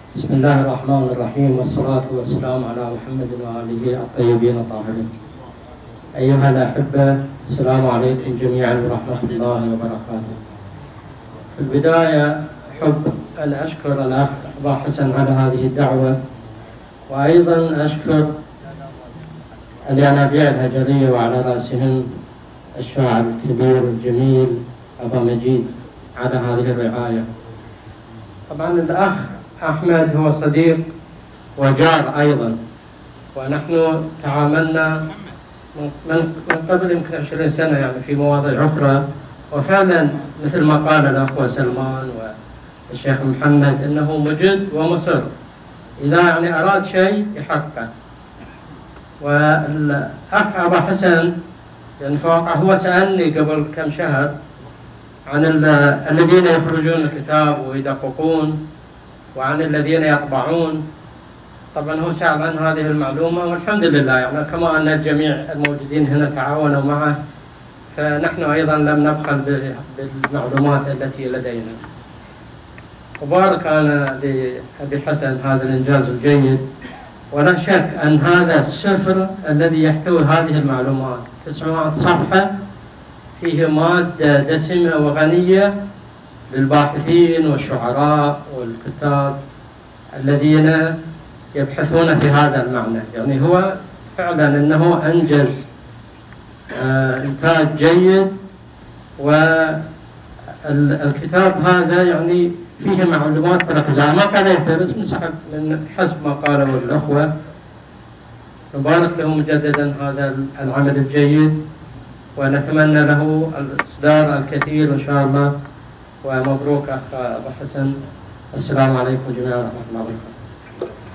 بسم الله الرحمن الرحيم، والصلاة والسلام على محمد وآله الطيبين الطاهرين. أيها الأحبة، السلام عليكم جميعا ورحمة الله وبركاته. في البداية أحب أن أشكر الأخ أبا حسن على هذه الدعوة، وأيضا أشكر الينابيع الهجرية وعلى رأسهم الشاعر الكبير الجميل أبا مجيد على هذه الرعاية. طبعا الأخ أحمد هو صديق وجار أيضا، ونحن تعاملنا من قبل يمكن 20 سنة يعني في مواضيع أخرى، وفعلا مثل ما قال الأخوة سلمان والشيخ محمد إنه مجد ومصر، إذا يعني أراد شيء يحققه. والأخ أبا حسن يعني فواقع هو سألني قبل كم شهر عن الذين يخرجون الكتاب ويدققون وعن الذين يطبعون. طبعا هو سأل عن هذه المعلومة، والحمد لله يعني كما أن الجميع الموجودين هنا تعاونوا معه، فنحن أيضا لم نبخل بالمعلومات التي لدينا. وبارك أنا لأبي حسن هذا الإنجاز الجيد، ولا شك أن هذا السفر الذي يحتوي هذه المعلومات 900 صفحة فيه مادة دسمة وغنية للباحثين والشعراء والكتاب الذين يبحثون في هذا المعنى. يعني هو فعلا أنه أنجز إنتاج جيد، والكتاب هذا يعني فيه معلومات مركزة. ما كان يحترس من حسب ما قالوا الأخوة. نبارك له مجددا هذا العمل الجيد، ونتمنى له الإصدار الكثير إن شاء الله. ومبروك أخ أبو حسن. السلام عليكم جميعا ورحمة الله وبركاته.